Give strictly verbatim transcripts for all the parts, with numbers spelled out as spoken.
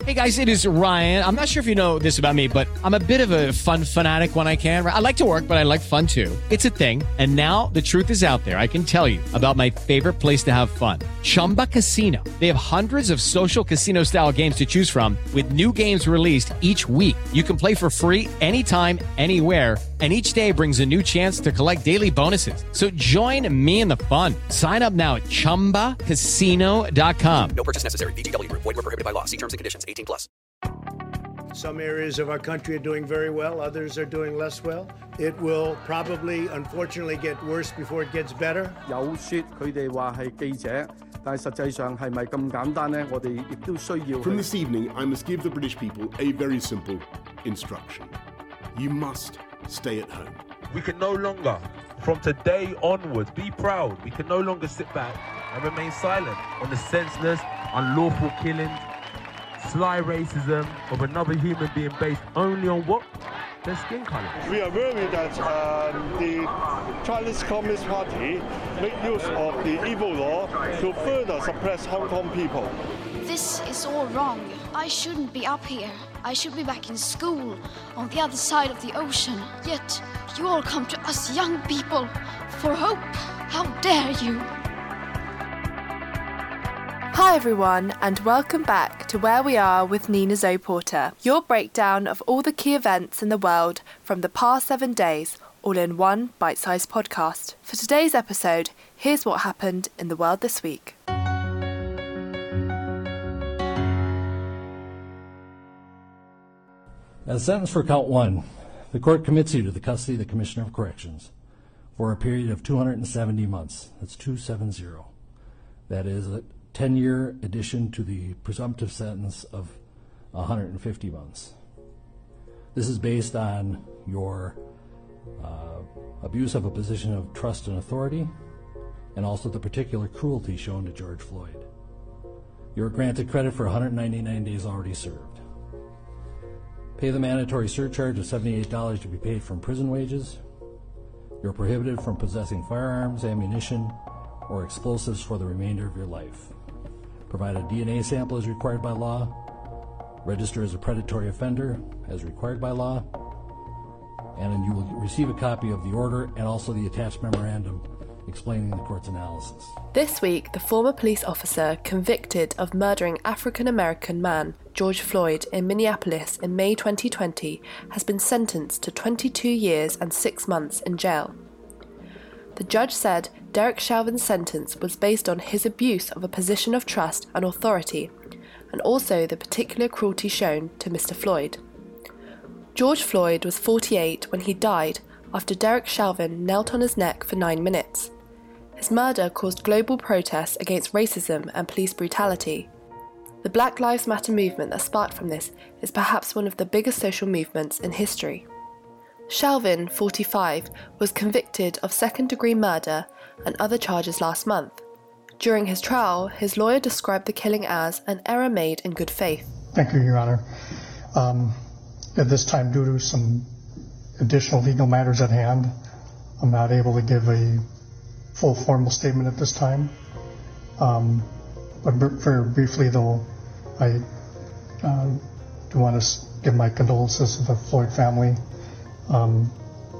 Hey guys, it is Ryan. I'm not sure if you know this about me, but I'm a bit of a fun fanatic when I can. I like to work, but I like fun too. It's a thing. And now the truth is out there. I can tell you about my favorite place to have fun. Chumba Casino. They have hundreds of social casino style games to choose from with new games released each week. You can play for free anytime, anywhere. And each day brings a new chance to collect daily bonuses. So join me in the fun. Sign up now at chumba casino dot com. No purchase necessary. V G W. Void where prohibited by law. See terms and conditions. eighteen plus. Some areas of our country are doing very well. Others are doing less well. It will probably, unfortunately, get worse before it gets better. 有說佢哋話係記者，但係實際上係咪咁簡單呢？我哋亦都需要。 From this evening, I must give the British people a very simple instruction. You must stay at home. We can no longer, from today onwards, be proud. We can no longer sit back and remain silent on the senseless, unlawful killings, sly racism of another human being based only on what? Their skin colour. We are worried that uh, the Chinese Communist Party make use of the evil law to further suppress Hong Kong people. This is all wrong. I shouldn't be up here. I should be back in school on the other side of the ocean. Yet you all come to us young people for hope. How dare you? Hi everyone, and welcome back to Where We Are with Nina Zoe Porter, your breakdown of all the key events in the world from the past seven days, all in one bite-sized podcast. For today's episode, here's what happened in the world this week. As sentence for count one, the court commits you to the custody of the Commissioner of Corrections for a period of two hundred seventy months. That's two hundred seventy. That is a ten-year addition to the presumptive sentence of one hundred fifty months. This is based on your uh, abuse of a position of trust and authority, and also the particular cruelty shown to George Floyd. You are granted credit for one hundred ninety-nine days already served. Pay the mandatory surcharge of seventy-eight dollars to be paid from prison wages. You're prohibited from possessing firearms, ammunition, or explosives for the remainder of your life. Provide a D N A sample as required by law. Register as a predatory offender as required by law. And then you will receive a copy of the order and also the attached memorandum explaining the court's analysis. This week, the former police officer convicted of murdering African-American man George Floyd in Minneapolis in May twenty twenty has been sentenced to twenty-two years and six months in jail. The judge said Derek Chauvin's sentence was based on his abuse of a position of trust and authority, and also the particular cruelty shown to Mister Floyd. George Floyd was forty-eight when he died after Derek Chauvin knelt on his neck for nine minutes. His murder caused global protests against racism and police brutality. The Black Lives Matter movement that sparked from this is perhaps one of the biggest social movements in history. Chauvin, forty-five, was convicted of second-degree murder and other charges last month. During his trial, his lawyer described the killing as an error made in good faith. Thank you, Your Honor. Um, at this time, due to some additional legal matters at hand, I'm not able to give a full formal statement at this time. Um, but very briefly, though, I uh, do want to give my condolences to the Floyd family. Um,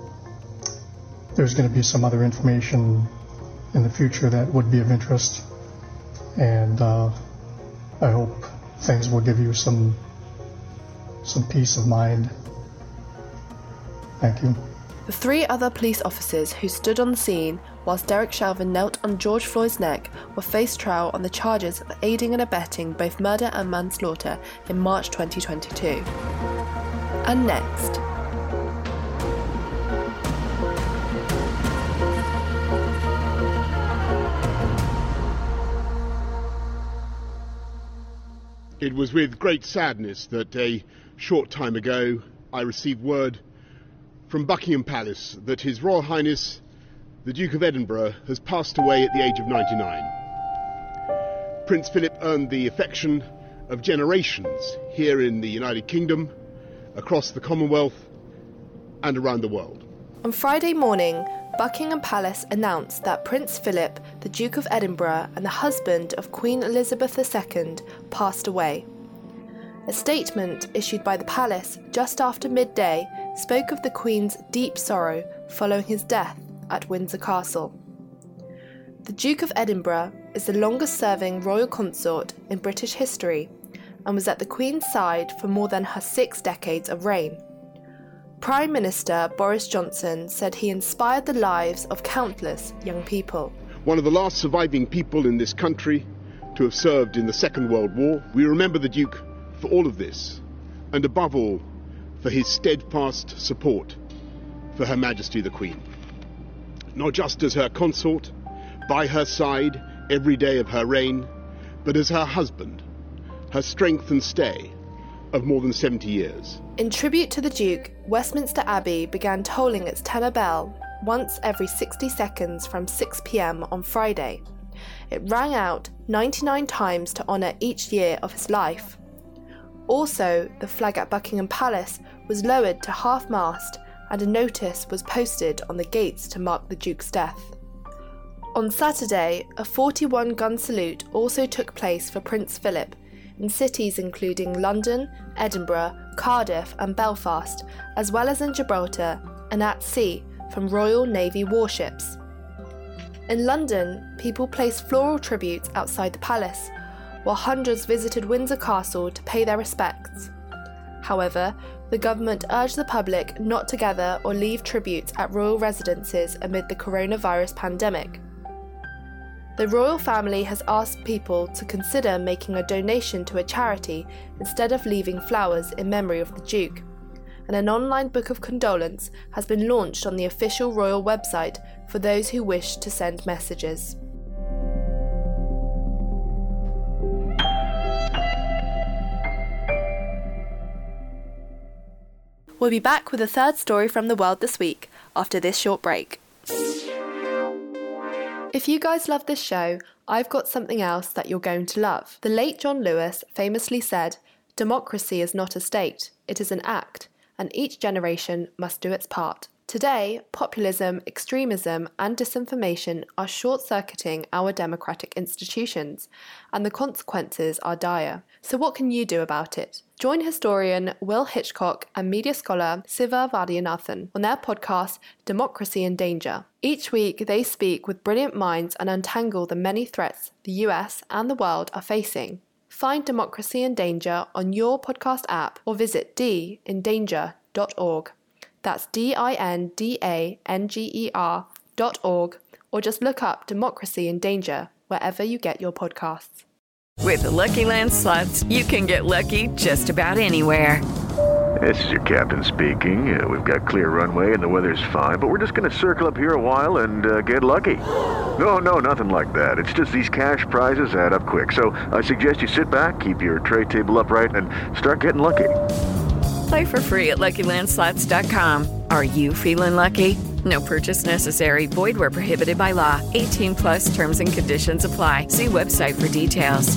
there's going to be some other information in the future that would be of interest, and uh, I hope things will give you some some peace of mind. Thank you. The three other police officers who stood on the scene whilst Derek Chauvin knelt on George Floyd's neck will face trial on the charges of aiding and abetting both murder and manslaughter in March twenty twenty-two. And next, It was with great sadness that a short time ago I received word from Buckingham Palace that His Royal Highness the Duke of Edinburgh has passed away at the age of ninety-nine. Prince Philip earned the affection of generations here in the United Kingdom, across the Commonwealth and around the world. On Friday morning, Buckingham Palace announced that Prince Philip, the Duke of Edinburgh and the husband of Queen Elizabeth the Second, passed away. A statement issued by the palace just after midday spoke of the Queen's deep sorrow following his death at Windsor Castle. The Duke of Edinburgh is the longest-serving royal consort in British history and was at the Queen's side for more than her six decades of reign. Prime Minister Boris Johnson said he inspired the lives of countless young people. One of the last surviving people in this country to have served in the Second World War, we remember the Duke for all of this, and above all, for his steadfast support for Her Majesty the Queen. Not just as her consort, by her side every day of her reign, but as her husband, her strength and stay of more than seventy years. In tribute to the Duke, Westminster Abbey began tolling its tenor bell once every sixty seconds from six p m on Friday. It rang out ninety-nine times to honour each year of his life. Also, the flag at Buckingham Palace was lowered to half-mast and a notice was posted on the gates to mark the Duke's death. On Saturday, a forty-one gun salute also took place for Prince Philip in cities including London, Edinburgh, Cardiff and Belfast, as well as in Gibraltar and at sea from Royal Navy warships. In London, people placed floral tributes outside the palace, while hundreds visited Windsor Castle to pay their respects. However, the government urged the public not to gather or leave tributes at royal residences amid the coronavirus pandemic. The royal family has asked people to consider making a donation to a charity instead of leaving flowers in memory of the Duke, and an online book of condolence has been launched on the official royal website for those who wish to send messages. We'll be back with a third story from the world this week after this short break. If you guys love this show, I've got something else that you're going to love. The late John Lewis famously said, "Democracy is not a state, it is an act, and each generation must do its part." Today, populism, extremism, and disinformation are short-circuiting our democratic institutions, and the consequences are dire. So what can you do about it? Join historian Will Hitchcock and media scholar Siva Vaidyanathan on their podcast, Democracy in Danger. Each week, they speak with brilliant minds and untangle the many threats the U S and the world are facing. Find Democracy in Danger on your podcast app or visit d in danger dot org. That's D I N D A N G E R dot org, or just look up Democracy in Danger wherever you get your podcasts. With the Lucky Land Slots, you can get lucky just about anywhere. This is your captain speaking. Uh, we've got clear runway and the weather's fine, but we're just going to circle up here a while and uh, get lucky. No, no, nothing like that. It's just these cash prizes add up quick. So I suggest you sit back, keep your tray table upright, and start getting lucky. Play for free at Lucky Land Slots dot com. Are you feeling lucky? No purchase necessary. Void where prohibited by law. eighteen plus terms and conditions apply. See website for details.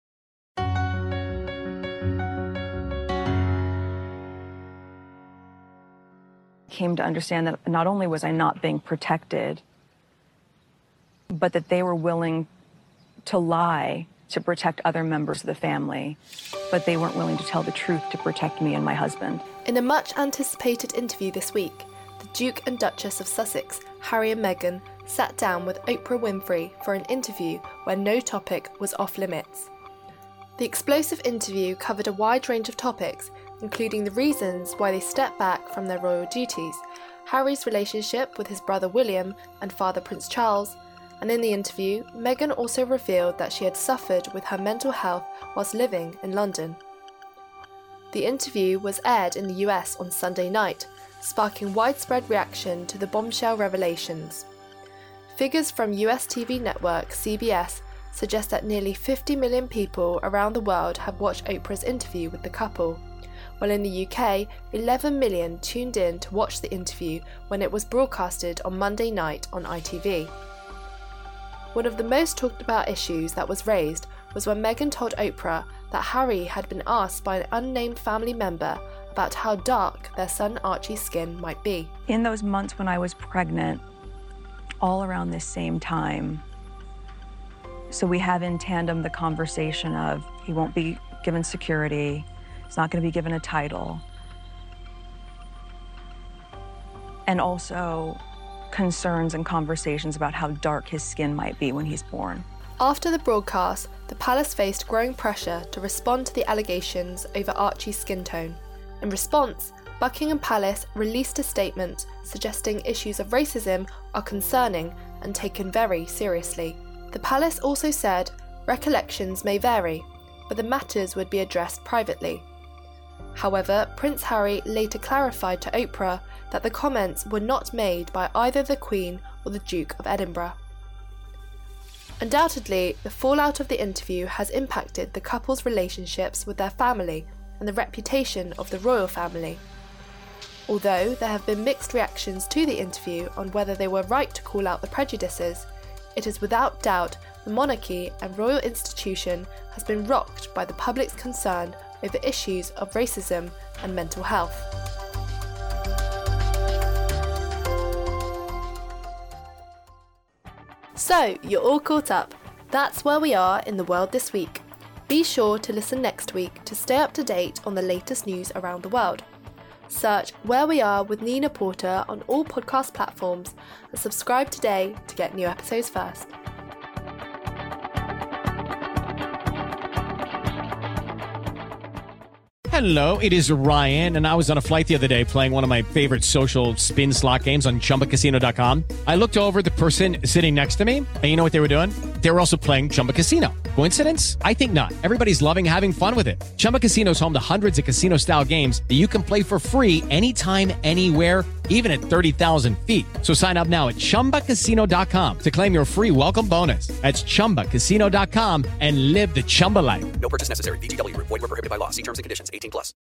Came to understand that not only was I not being protected, but that they were willing to lie to protect other members of the family, but they weren't willing to tell the truth to protect me and my husband. In a much-anticipated interview this week, the Duke and Duchess of Sussex, Harry and Meghan, sat down with Oprah Winfrey for an interview where no topic was off-limits. The explosive interview covered a wide range of topics, including the reasons why they stepped back from their royal duties, Harry's relationship with his brother William and father Prince Charles, and in the interview, Meghan also revealed that she had suffered with her mental health whilst living in London. The interview was aired in the U S on Sunday night, sparking widespread reaction to the bombshell revelations. Figures from U S T V network C B S suggest that nearly fifty million people around the world have watched Oprah's interview with the couple, while in the U K, eleven million tuned in to watch the interview when it was broadcasted on Monday night on I T V. One of the most talked about issues that was raised was when Meghan told Oprah that Harry had been asked by an unnamed family member about how dark their son Archie's skin might be. In those months when I was pregnant, all around this same time, so we have in tandem the conversation of he won't be given security, He's not going to be given a title. And also concerns and conversations about how dark his skin might be when he's born. After the broadcast, the palace faced growing pressure to respond to the allegations over Archie's skin tone. In response, Buckingham Palace released a statement suggesting issues of racism are concerning and taken very seriously. The palace also said recollections may vary, but the matters would be addressed privately. However, Prince Harry later clarified to Oprah that the comments were not made by either the Queen or the Duke of Edinburgh. Undoubtedly, the fallout of the interview has impacted the couple's relationships with their family and the reputation of the royal family. Although there have been mixed reactions to the interview on whether they were right to call out the prejudices, it is without doubt the monarchy and royal institution has been rocked by the public's concern over issues of racism and mental health. So, you're all caught up. That's where we are in the world this week. Be sure to listen next week to stay up to date on the latest news around the world. Search Where We Are with Nina Porter on all podcast platforms and subscribe today to get new episodes first. Hello, it is Ryan, and I was on a flight the other day playing one of my favorite social spin slot games on Chumba Casino dot com. I looked over at the person sitting next to me, and you know what they were doing? They were also playing Chumba Casino. Coincidence? I think not. Everybody's loving having fun with it. Chumba Casino is home to hundreds of casino-style games that you can play for free anytime, anywhere, even at thirty thousand feet. So sign up now at Chumba Casino dot com to claim your free welcome bonus. That's Chumba Casino dot com and live the Chumba life. No purchase necessary. V G W. Void where prohibited by law. See terms and conditions. eighteen plus.